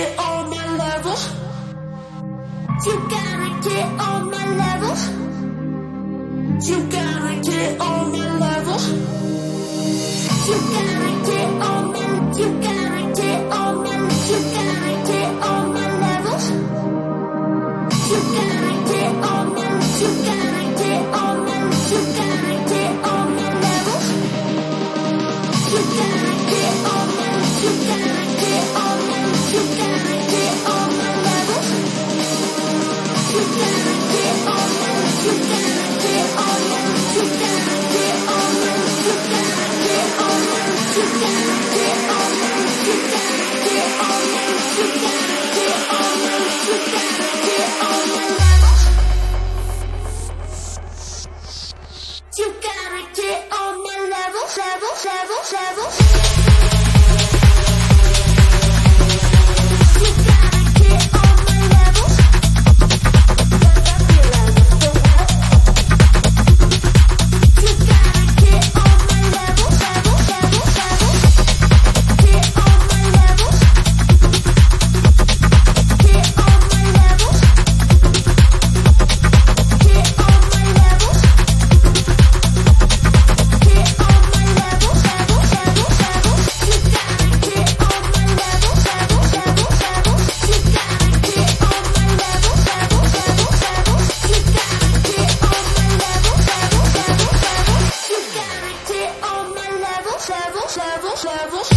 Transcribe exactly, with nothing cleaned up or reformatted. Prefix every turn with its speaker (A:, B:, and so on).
A: get on my level. You gotta get on my level. You gotta get on my level. You gotta get on my, you gotta get on my, you gotta get on my level. You gotta get on my, you gotta get on my, you gotta get on my level. You gotta get on my, you gotta get on my, you gotta get on my level. You gotta get on my, you gotta get on my, you gotta get on my, you gotta get on my, you gotta get on my, you gotta get on my, you gotta get on my, you gotta get on my level. You gotta get on my level, level, level, level. Level, level, level.